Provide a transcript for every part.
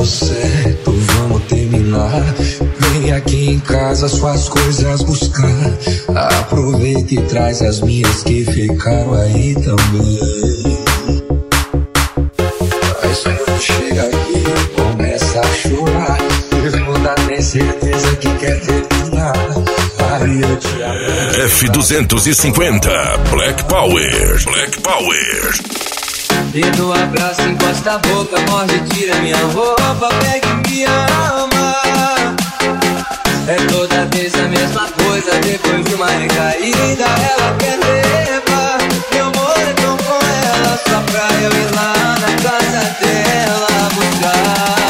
deu certo, vamos terminar. Vem aqui em casa suas coisas buscar. Aproveita e traz as minhas que ficaram aí também. Aí só chega aqui e começa a chorar. Pergunta, tem certeza que quer terminar. Aí eu te amo. F250 Black Power. Black Power. Dedo, abraço, encosta a boca, morde, tira minha roupa, pega e me ama. É toda vez a mesma coisa, depois de uma recaída ela quer levar meu moletom com ela, só pra eu ir lá na casa dela buscar.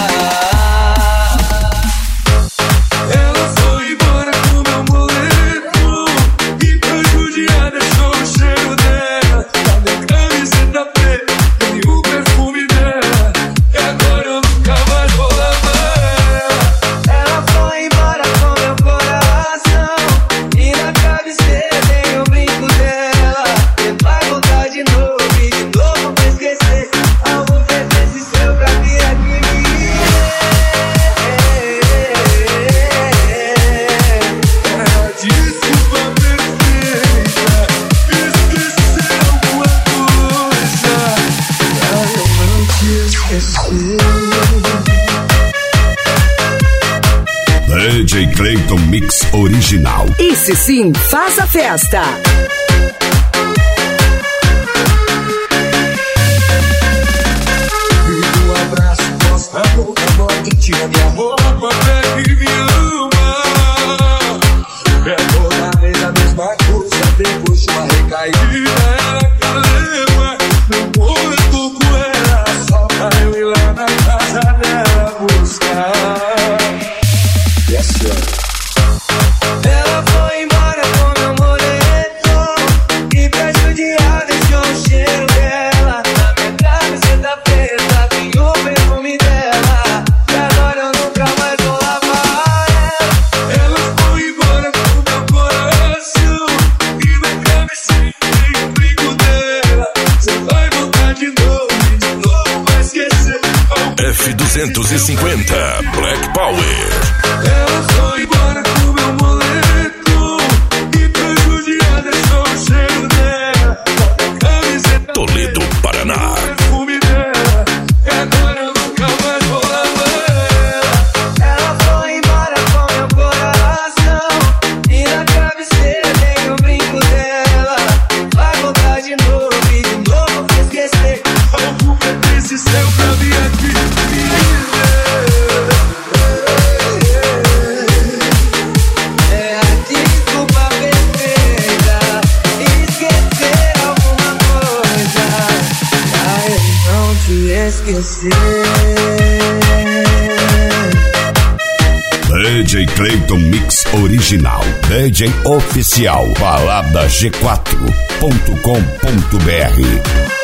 Ela foi embora com meu moletom e pra judiar deixou o cheiro dela, da minha camiseta preta e o perfume dela, e agora eu nunca mais vou lavar ela. Ela foi embora com meu coração e na cabeceira tem o brinco dela. E vai voltar de novo e de novo pra esquecer. Algo fez esse seu pra vir aqui me desculpa perfeita, esquecer alguma coisa pra eu não te esquecer. DJ Clayton Mix Original. Esse sim faz a festa. Um abraço, costa a boca, bota e tira minha roupa, pega e me ama. É toda vez a mesma coisa, depois de uma recaída ela quer levar meu boletom com ela, só pra eu ir lá na casa dela buscar. Yes, sir. Ela foi embora com meu moletom e pra judiar deixou o cheiro dela, na minha camiseta preta tem o perfume dela, e agora eu nunca mais vou lavar ela. Ela foi embora com meu coração e na cabeceira tem o brinco dela. Você vai voltar de novo e de novo vai esquecer. F250 Black Power. Ela foi embora com meu moletom e pra judiar deixou o cheiro dela, da camiseta Toledo, Paraná. perfume dela, e agora eu nunca mais vou lavar ela. Ela foi embora com meu coração e na cabeceira tem o brinco dela. Vai voltar de novo e de novo pra esquecer. Algo é desse céu pra vir aqui me É a desculpa perfeita, esquecer alguma coisa pra eu não te esquecer. DJ Clayton Mix Original. DJ Oficial. Balada G4.com.br.